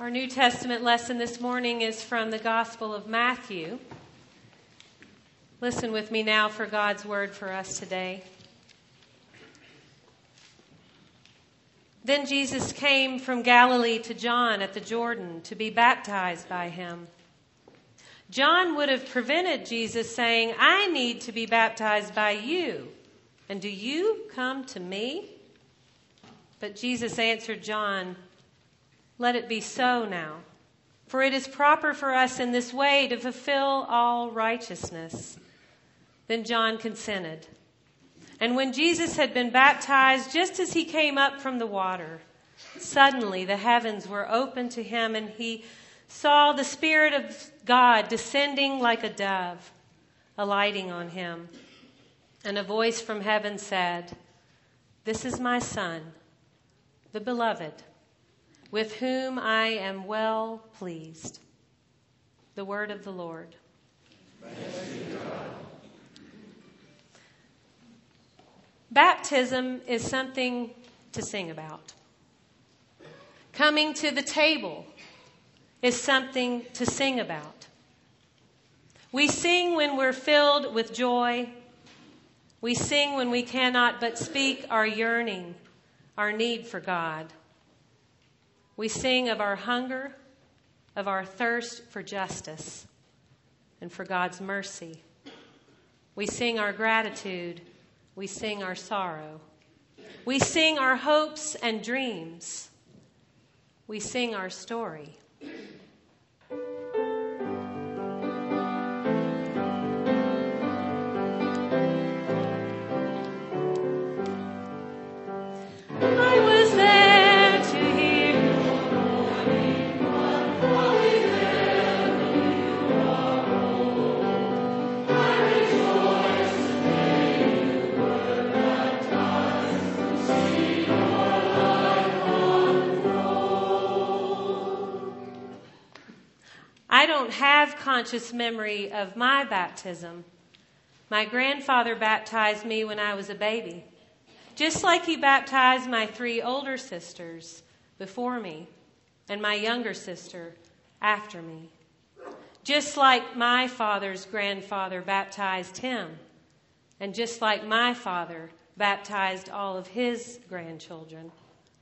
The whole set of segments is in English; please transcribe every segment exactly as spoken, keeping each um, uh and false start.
Our New Testament lesson this morning is from the Gospel of Matthew. Listen with me now for God's word for us today. Then Jesus came from Galilee to John at the Jordan to be baptized by him. John would have prevented Jesus, saying, "I need to be baptized by you, and do you come to me?" But Jesus answered John, "Let it be so now, for it is proper for us in this way to fulfill all righteousness." Then John consented. And when Jesus had been baptized, just as he came up from the water, suddenly the heavens were opened to him, and he saw the Spirit of God descending like a dove, alighting on him. And a voice from heaven said, "This is my Son, the beloved, with whom I am well pleased." The word of the Lord. Thanks be to God. Baptism is something to sing about. Coming to the table is something to sing about. We sing when we're filled with joy. We sing when we cannot but speak our yearning, our need for God. We sing of our hunger, of our thirst for justice, and for God's mercy. We sing our gratitude. We sing our sorrow. We sing our hopes and dreams. We sing our story. I don't have conscious memory of my baptism. My grandfather baptized me when I was a baby, just like he baptized my three older sisters before me and my younger sister after me, just like my father's grandfather baptized him, and just like my father baptized all of his grandchildren.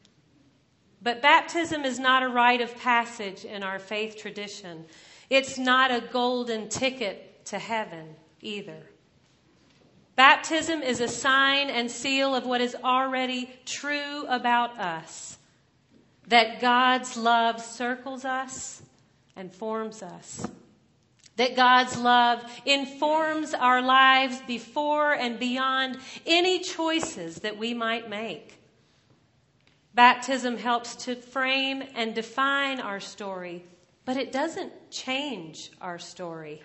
But baptism is not a rite of passage in our faith tradition. It's not a golden ticket to heaven either. Baptism is a sign and seal of what is already true about us, that God's love circles us and forms us, that God's love informs our lives before and beyond any choices that we might make. Baptism helps to frame and define our story, but it doesn't change our story.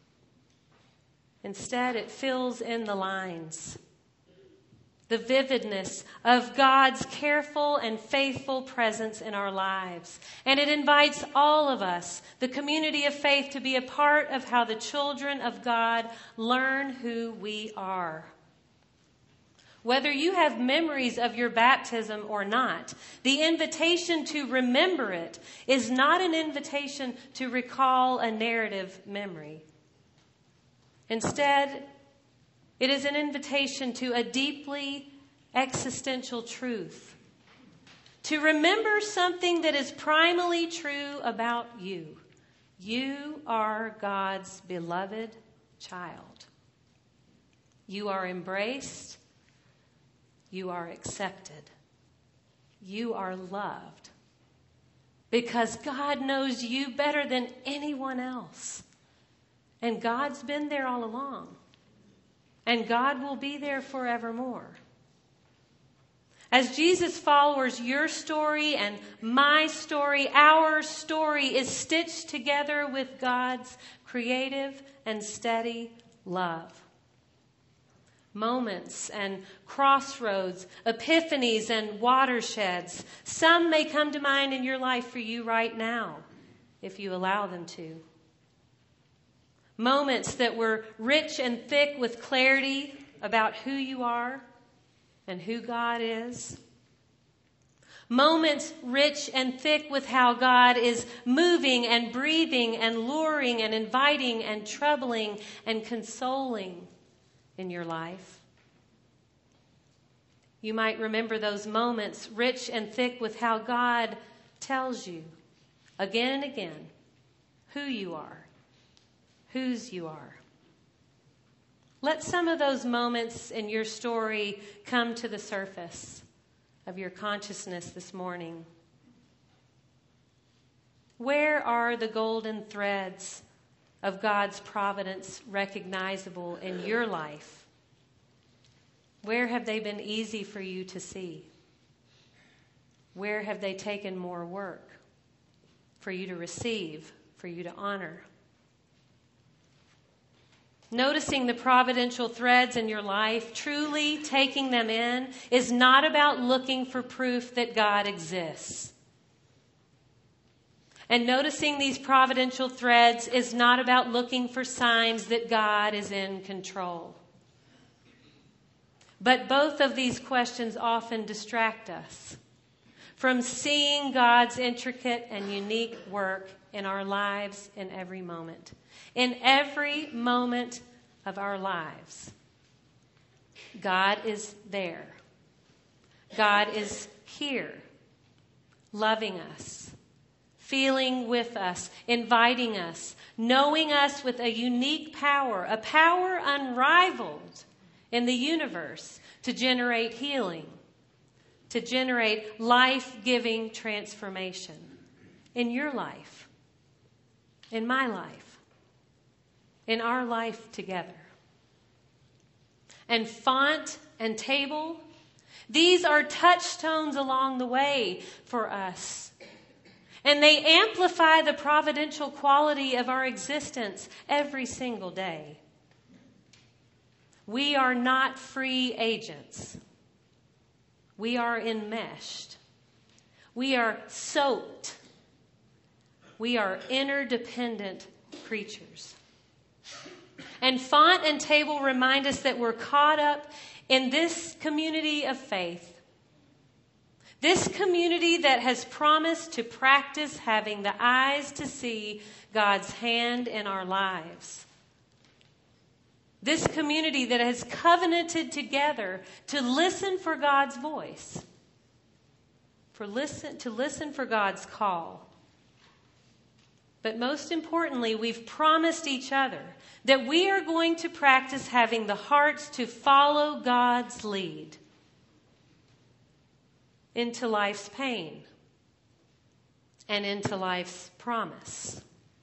Instead, it fills in the lines. The vividness of God's careful and faithful presence in our lives. And it invites all of us, the community of faith, to be a part of how the children of God learn who we are. Whether you have memories of your baptism or not, the invitation to remember it is not an invitation to recall a narrative memory. Instead, it is an invitation to a deeply existential truth, to remember something that is primally true about you. You are God's beloved child. You are embraced. You are accepted. You are loved. Because God knows you better than anyone else. And God's been there all along. And God will be there forevermore. As Jesus followers, your story and my story, our story is stitched together with God's creative and steady love. Moments and crossroads, epiphanies and watersheds. Some may come to mind in your life for you right now, if you allow them to. Moments that were rich and thick with clarity about who you are and who God is. Moments rich and thick with how God is moving and breathing and luring and inviting and troubling and consoling in your life. You might remember those moments rich and thick with how God tells you again and again who you are, whose you are. Let some of those moments in your story come to the surface of your consciousness this morning. Where are the golden threads of God's providence recognizable in your life? Where have they been easy for you to see? Where have they taken more work for you to receive, for you to honor? Noticing the providential threads in your life, truly taking them in, is not about looking for proof that God exists. And noticing these providential threads is not about looking for signs that God is in control. But both of these questions often distract us from seeing God's intricate and unique work in our lives in every moment. In every moment of our lives, God is there. God is here, loving us, feeling with us, inviting us, knowing us with a unique power, a power unrivaled in the universe to generate healing, to generate life-giving transformation in your life, in my life, in our life together. And font and table, these are touchstones along the way for us. And they amplify the providential quality of our existence every single day. We are not free agents. We are enmeshed. We are soaked. We are interdependent creatures. And font and table remind us that we're caught up in this community of faith. This community that has promised to practice having the eyes to see God's hand in our lives. This community that has covenanted together to listen for God's voice. For listen, to listen for God's call. But most importantly, we've promised each other that we are going to practice having the hearts to follow God's lead into life's pain and into life's promise.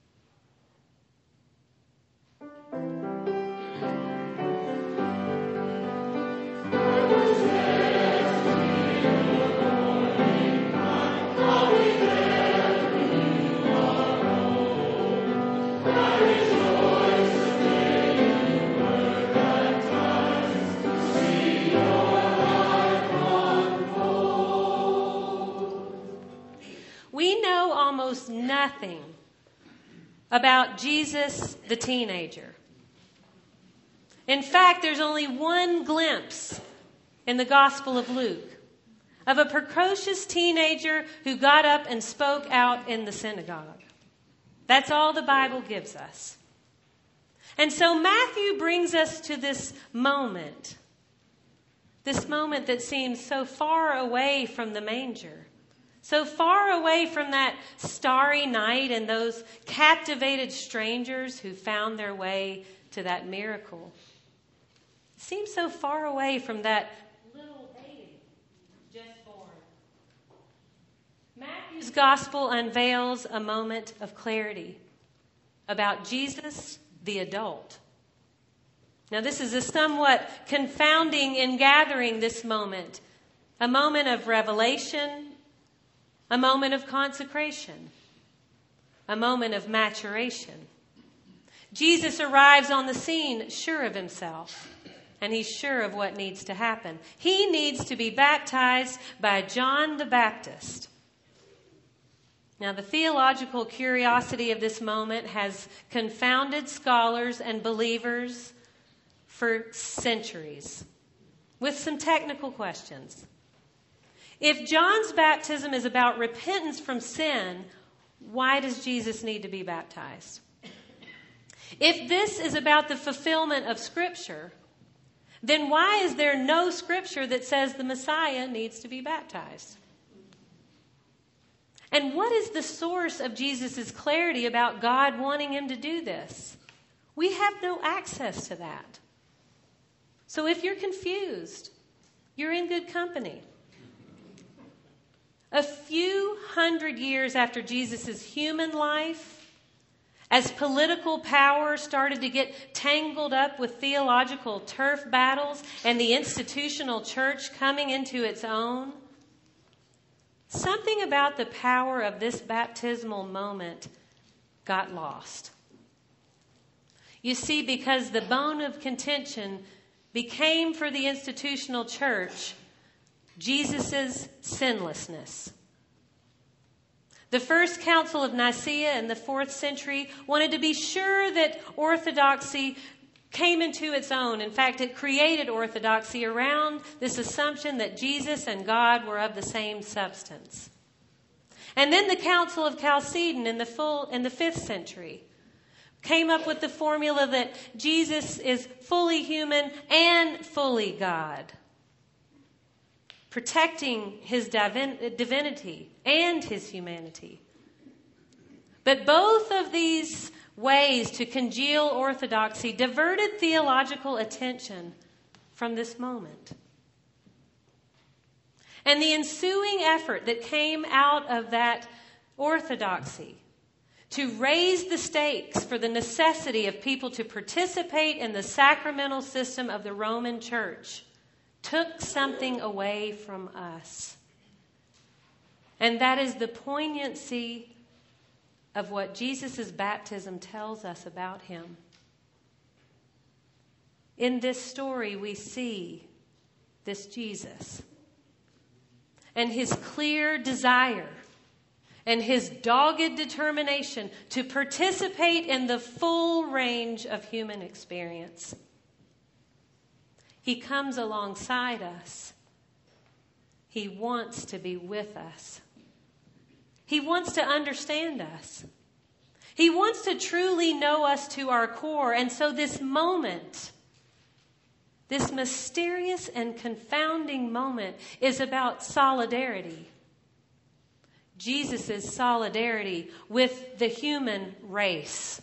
We know almost nothing about Jesus the teenager. In fact, there's only one glimpse in the Gospel of Luke of a precocious teenager who got up and spoke out in the synagogue. That's all the Bible gives us. And so Matthew brings us to this moment, this moment that seems so far away from the manger. So far away from that starry night and those captivated strangers who found their way to that miracle. It seems so far away from that little baby just born. Matthew's gospel unveils a moment of clarity about Jesus, the adult. Now, this is a somewhat confounding in gathering this moment, a moment of revelation, a moment of consecration, a moment of maturation. Jesus arrives on the scene sure of himself, and he's sure of what needs to happen. He needs to be baptized by John the Baptist. Now, the theological curiosity of this moment has confounded scholars and believers for centuries with some technical questions. If John's baptism is about repentance from sin, why does Jesus need to be baptized? If this is about the fulfillment of Scripture, then why is there no Scripture that says the Messiah needs to be baptized? And what is the source of Jesus' clarity about God wanting him to do this? We have no access to that. So if you're confused, you're in good company. A few hundred years after Jesus' human life, as political power started to get tangled up with theological turf battles and the institutional church coming into its own, something about the power of this baptismal moment got lost. You see, because the bone of contention became for the institutional church Jesus' sinlessness. The First Council of Nicaea in the fourth century wanted to be sure that orthodoxy came into its own. In fact, it created orthodoxy around this assumption that Jesus and God were of the same substance. And then the Council of Chalcedon in the full in the fifth century came up with the formula that Jesus is fully human and fully God, protecting his divin- divinity and his humanity. But both of these ways to congeal orthodoxy diverted theological attention from this moment. And the ensuing effort that came out of that orthodoxy to raise the stakes for the necessity of people to participate in the sacramental system of the Roman Church took something away from us. And that is the poignancy of what Jesus' baptism tells us about him. In this story, we see this Jesus and his clear desire and his dogged determination to participate in the full range of human experience. He comes alongside us. He wants to be with us. He wants to understand us. He wants to truly know us to our core. And so this moment, this mysterious and confounding moment, is about solidarity. Jesus' solidarity with the human race.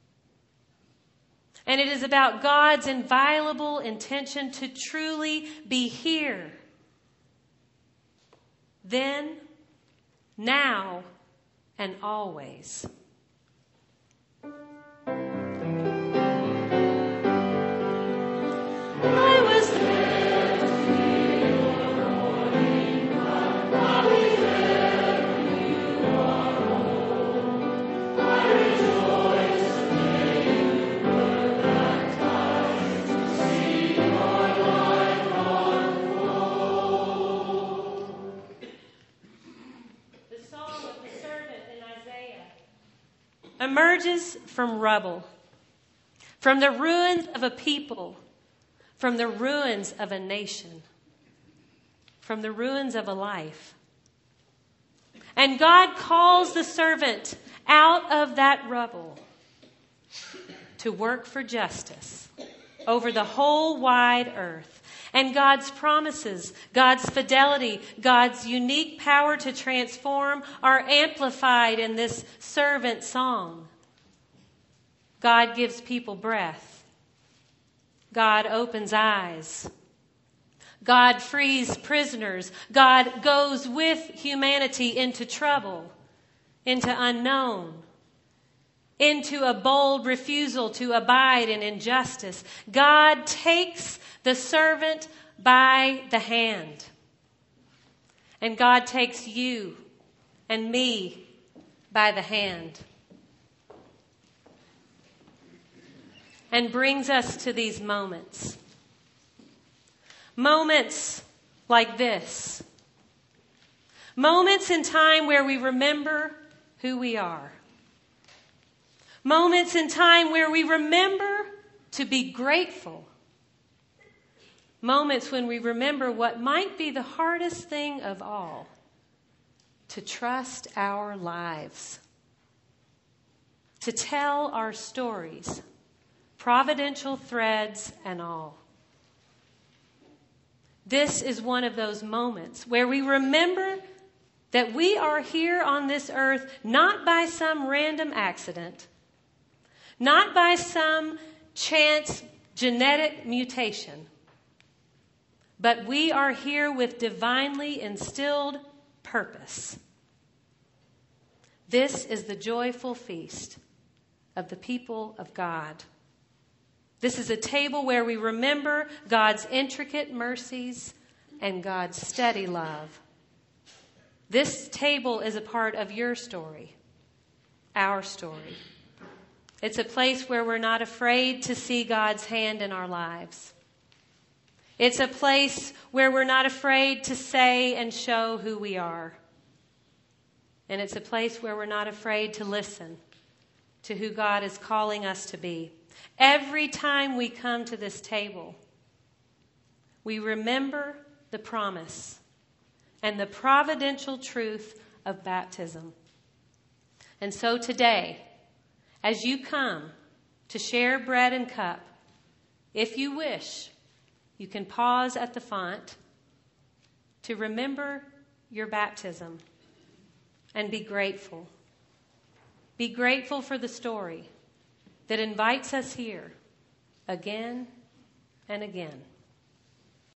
And it is about God's inviolable intention to truly be here. Then, now, and always. I was there to feel your morning, I'll be there when you are home. I rejoice the day you were baptized, to see your life unfold. The song of the servant in Isaiah emerges from rubble, from the ruins of a people, from the ruins of a nation, from the ruins of a life. And God calls the servant out of that rubble to work for justice over the whole wide earth. And God's promises, God's fidelity, God's unique power to transform are amplified in this servant song. God gives people breath. God opens eyes. God frees prisoners. God goes with humanity into trouble, into unknown, into a bold refusal to abide in injustice. God takes the servant by the hand. And God takes you and me by the hand. And brings us to these moments. Moments like this. Moments in time where we remember who we are. Moments in time where we remember to be grateful. Moments when we remember what might be the hardest thing of all, to trust our lives, to tell our stories, providential threads and all. This is one of those moments where we remember that we are here on this earth not by some random accident, not by some chance genetic mutation, but we are here with divinely instilled purpose. This is the joyful feast of the people of God. This is a table where we remember God's intricate mercies and God's steady love. This table is a part of your story, our story. It's a place where we're not afraid to see God's hand in our lives. It's a place where we're not afraid to say and show who we are. And it's a place where we're not afraid to listen to who God is calling us to be. Every time we come to this table, we remember the promise and the providential truth of baptism. And so today, as you come to share bread and cup, if you wish, you can pause at the font to remember your baptism and be grateful. Be grateful for the story that invites us here again and again.